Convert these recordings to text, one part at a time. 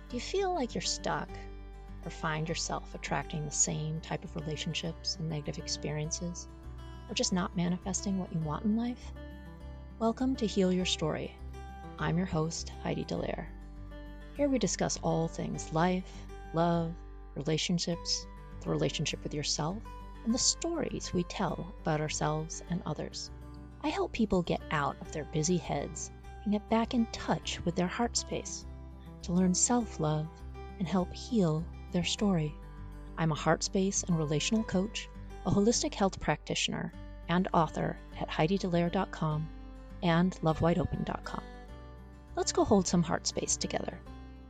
Do you feel like you're stuck or find yourself attracting the same type of relationships and negative experiences, or just not manifesting what you want in life? Welcome to Heal Your Story. I'm your host, Heidi Dallaire. Here we discuss all things life, love, relationships, the relationship with yourself, and the stories we tell about ourselves and others. I help people get out of their busy heads and get back in touch with their heart space to learn self-love and help heal their story. I'm a heart space and relational coach, a holistic health practitioner, and author at HeidiDallaire.com and LoveWideOpen.com. Let's go hold some heart space together.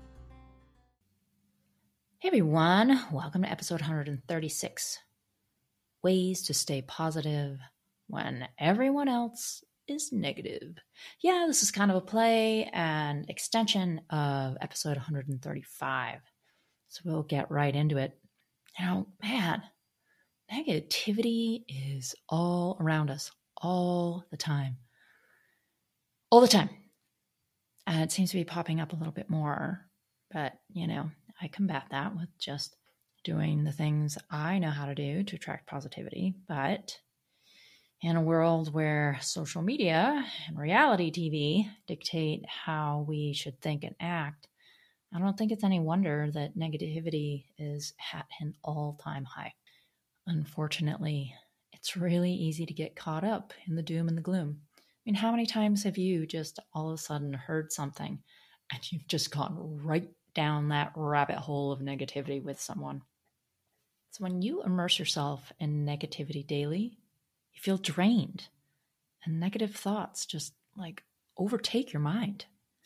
Hey everyone, welcome to episode 136. Ways to stay positive when everyone else is negative. Yeah, this is kind of a play and extension of episode 135. So we'll get right into it. Man, negativity is all around us all the time. All the time. It seems to be popping up a little bit more, but I combat that with just doing the things I know how to do to attract positivity. But in a world where social media and reality TV dictate how we should think and act, I don't think it's any wonder that negativity is at an all-time high. Unfortunately, it's really easy to get caught up in the doom and the gloom. I mean, how many times have you just all of a sudden heard something and you've just gone right down that rabbit hole of negativity with someone? So when you immerse yourself in negativity daily, you feel drained and negative thoughts just overtake your mind.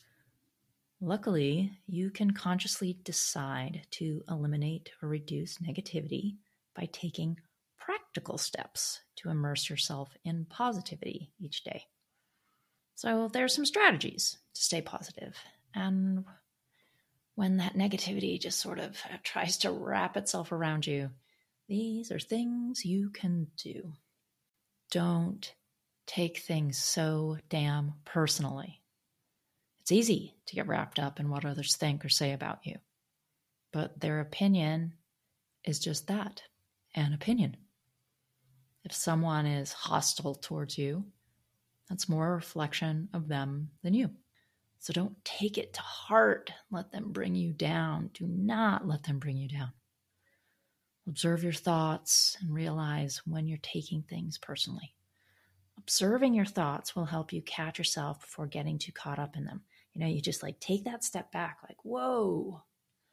Luckily, you can consciously decide to eliminate or reduce negativity by taking practical steps to immerse yourself in positivity each day. So there's some strategies to stay positive. And when that negativity just sort of tries to wrap itself around you, these are things you can do. Don't take things so damn personally. It's easy to get wrapped up in what others think or say about you, but their opinion is just that, an opinion. If someone is hostile towards you, that's more a reflection of them than you. So don't take it to heart. Let them bring you down. Do not let them bring you down. Observe your thoughts and realize when you're taking things personally. Observing your thoughts will help you catch yourself before getting too caught up in them. You just take that step back, whoa,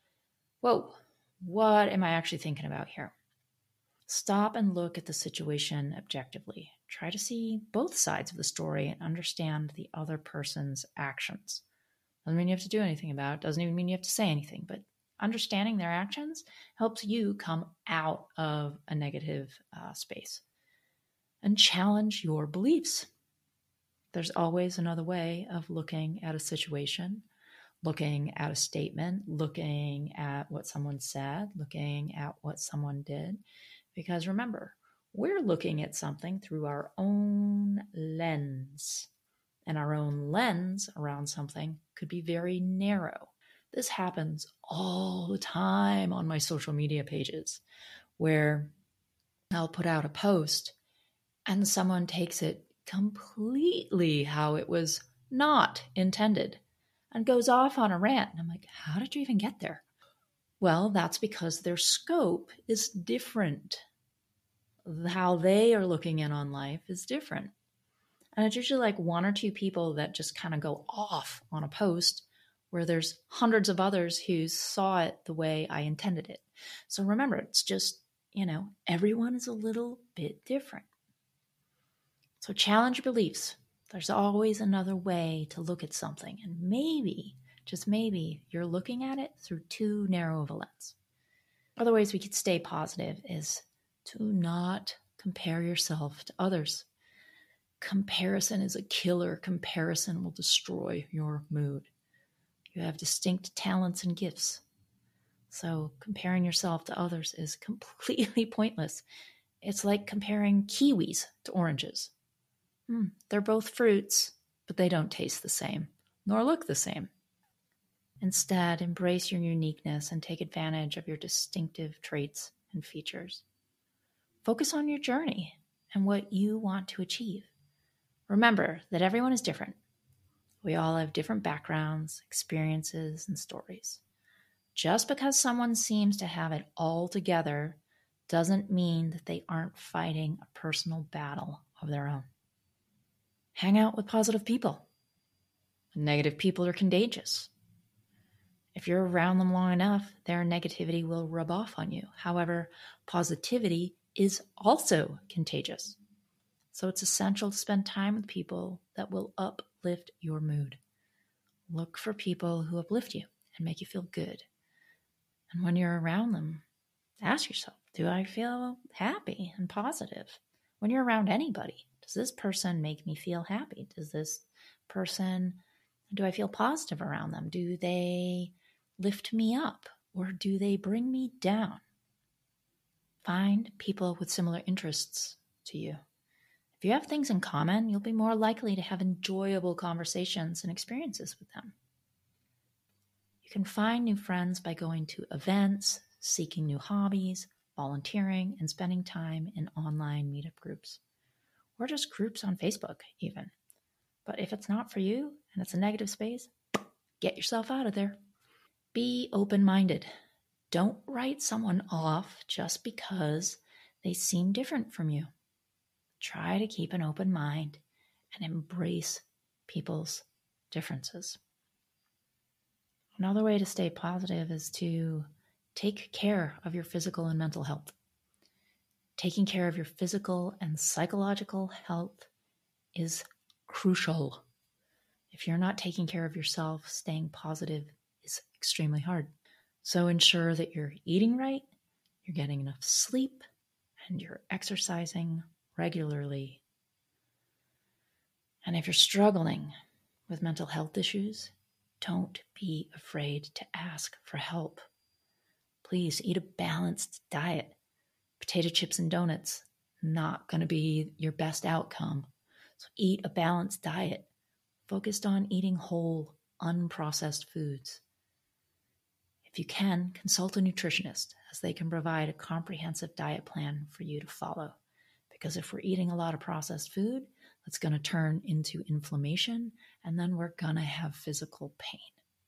what am I actually thinking about here? Stop and look at the situation objectively. Try to see both sides of the story and understand the other person's actions. Doesn't mean you have to do anything about it. Doesn't even mean you have to say anything, but understanding their actions helps you come out of a negative space and challenge your beliefs. There's always another way of looking at a situation, looking at a statement, looking at what someone said, looking at what someone did. Because remember, we're looking at something through our own lens, and our own lens around something could be very narrow. This happens all the time on my social media pages, where I'll put out a post and someone takes it completely how it was not intended and goes off on a rant. And I'm like, how did you even get there? Well, that's because their scope is different. How they are looking in on life is different. And it's usually one or two people that just kind of go off on a post where there's hundreds of others who saw it the way I intended it. So remember, it's just, everyone is a little bit different. So challenge beliefs. There's always another way to look at something. And maybe, just maybe, you're looking at it through too narrow of a lens. Other ways we could stay positive is to not compare yourself to others. Comparison is a killer. Comparison will destroy your mood. You have distinct talents and gifts. So comparing yourself to others is completely pointless. It's like comparing kiwis to oranges. They're both fruits, but they don't taste the same, nor look the same. Instead, embrace your uniqueness and take advantage of your distinctive traits and features. Focus on your journey and what you want to achieve. Remember that everyone is different. We all have different backgrounds, experiences, and stories. Just because someone seems to have it all together doesn't mean that they aren't fighting a personal battle of their own. Hang out with positive people. Negative people are contagious. If you're around them long enough, their negativity will rub off on you. However, positivity is also contagious. So it's essential to spend time with people that will uplift your mood. Look for people who uplift you and make you feel good. And when you're around them, ask yourself, do I feel happy and positive? When you're around anybody, does this person make me feel happy? Do I feel positive around them? Do they lift me up or do they bring me down? Find people with similar interests to you. If you have things in common, you'll be more likely to have enjoyable conversations and experiences with them. You can find new friends by going to events, seeking new hobbies, volunteering, and spending time in online meetup groups, or just groups on Facebook even. But if it's not for you and it's a negative space, get yourself out of there. Be open-minded. Don't write someone off just because they seem different from you. Try to keep an open mind and embrace people's differences. Another way to stay positive is to take care of your physical and mental health. Taking care of your physical and psychological health is crucial. If you're not taking care of yourself, staying positive is extremely hard. So ensure that you're eating right, you're getting enough sleep, and you're exercising regularly. And if you're struggling with mental health issues, don't be afraid to ask for help. Please eat a balanced diet. Potato chips and donuts, not going to be your best outcome. So eat a balanced diet, focused on eating whole, unprocessed foods. If you can, consult a nutritionist, as they can provide a comprehensive diet plan for you to follow. Because if we're eating a lot of processed food, that's going to turn into inflammation, and then we're going to have physical pain.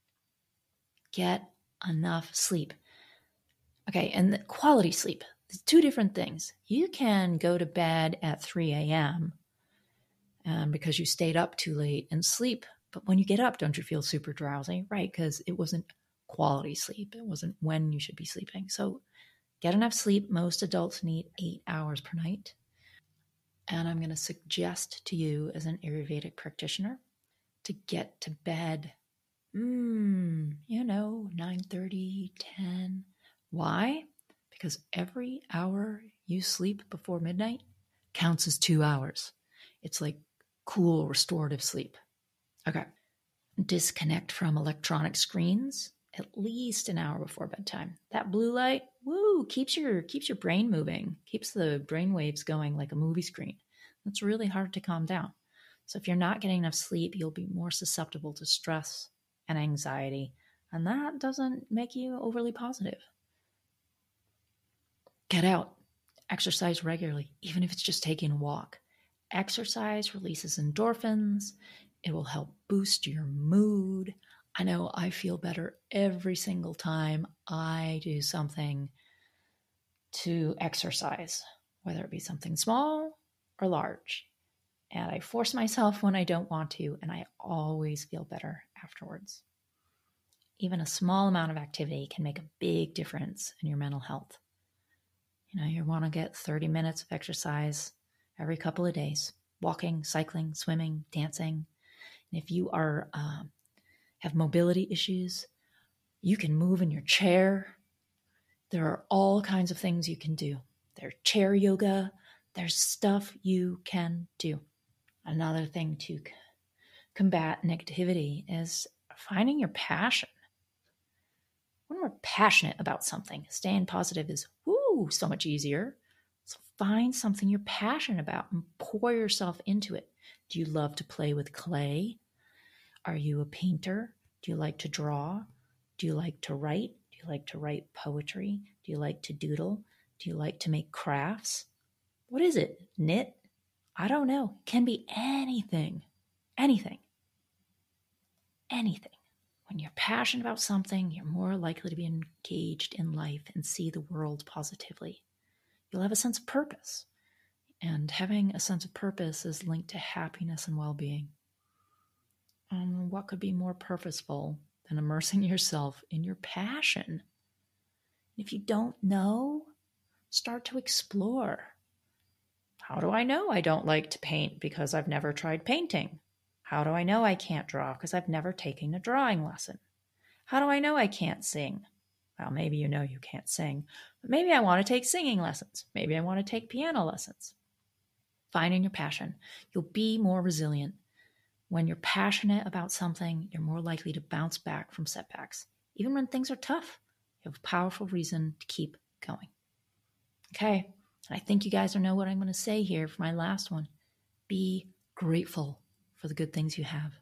Get enough sleep. Okay, and the quality sleep. There's two different things. You can go to bed at 3 a.m. Because you stayed up too late and sleep. But when you get up, don't you feel super drowsy? Right, because it wasn't quality sleep. It wasn't when you should be sleeping. So get enough sleep. Most adults need 8 hours per night. And I'm going to suggest to you as an Ayurvedic practitioner to get to bed, 9:30, 10. Why? Because every hour you sleep before midnight counts as 2 hours. It's like cool, restorative sleep. Okay. Disconnect from electronic screens at least an hour before bedtime. That blue light, keeps your brain moving, keeps the brain waves going like a movie screen. That's really hard to calm down. So if you're not getting enough sleep, you'll be more susceptible to stress and anxiety, and that doesn't make you overly positive. Get out, exercise regularly, even if it's just taking a walk. Exercise releases endorphins. It will help boost your mood. I know I feel better every single time I do something to exercise, whether it be something small or large. And I force myself when I don't want to, and I always feel better afterwards. Even a small amount of activity can make a big difference in your mental health. You want to get 30 minutes of exercise every couple of days, walking, cycling, swimming, dancing. And if you have mobility issues, you can move in your chair. There are all kinds of things you can do. There's chair yoga. There's stuff you can do. Another thing to combat negativity is finding your passion. When we're passionate about something, staying positive is so much easier. So find something you're passionate about and pour yourself into it. Do you love to play with clay? Are you a painter? Do you like to draw? Do you like to write? Do you like to write poetry? Do you like to doodle? Do you like to make crafts? What is it? Knit? I don't know. It can be anything. Anything. Anything. When you're passionate about something, you're more likely to be engaged in life and see the world positively. You'll have a sense of purpose. And having a sense of purpose is linked to happiness and well-being. What could be more purposeful than immersing yourself in your passion? If you don't know, start to explore. How do I know I don't like to paint? Because I've never tried painting. How do I know I can't draw? Because I've never taken a drawing lesson. How do I know I can't sing? Well, maybe you know you can't sing, but maybe I want to take singing lessons. Maybe I want to take piano lessons. Finding your passion. You'll be more resilient. When you're passionate about something, you're more likely to bounce back from setbacks. Even when things are tough, you have a powerful reason to keep going. Okay, and I think you guys know what I'm going to say here for my last one. Be grateful for the good things you have.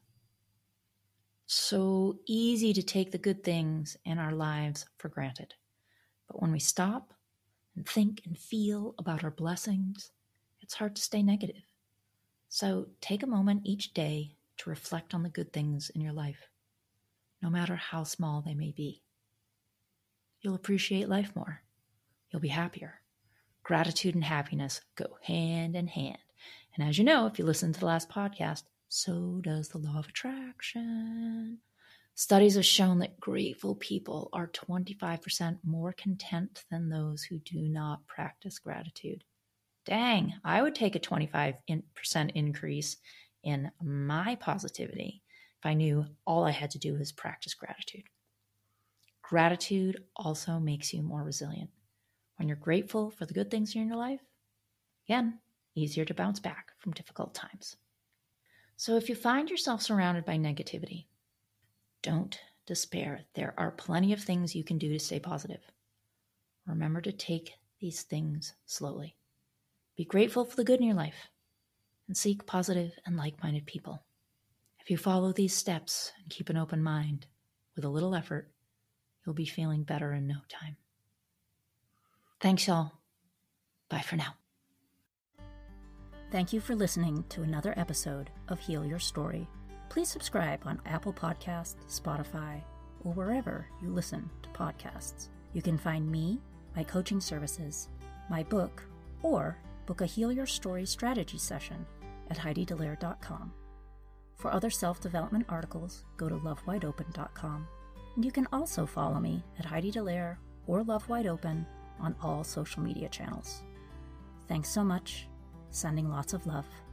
So easy to take the good things in our lives for granted. But when we stop and think and feel about our blessings, it's hard to stay negative. So take a moment each day to reflect on the good things in your life, no matter how small they may be. You'll appreciate life more. You'll be happier. Gratitude and happiness go hand in hand. And as you know, if you listen to the last podcast, so does the law of attraction. Studies have shown that grateful people are 25% more content than those who do not practice gratitude. Dang, I would take a 25% increase in my positivity if I knew all I had to do was practice gratitude. Gratitude also makes you more resilient. When you're grateful for the good things in your life, again, easier to bounce back from difficult times. So if you find yourself surrounded by negativity, don't despair. There are plenty of things you can do to stay positive. Remember to take these things slowly. Be grateful for the good in your life and seek positive and like-minded people. If you follow these steps and keep an open mind, with a little effort, you'll be feeling better in no time. Thanks, y'all. Bye for now. Thank you for listening to another episode of Heal Your Story. Please subscribe on Apple Podcasts, Spotify, or wherever you listen to podcasts. You can find me, my coaching services, my book, or book a Heal Your Story strategy session at HeidiDallaire.com. For other self-development articles, go to LoveWideOpen.com. And you can also follow me at Heidi Dallaire or Love Wide Open on all social media channels. Thanks so much. Sending lots of love.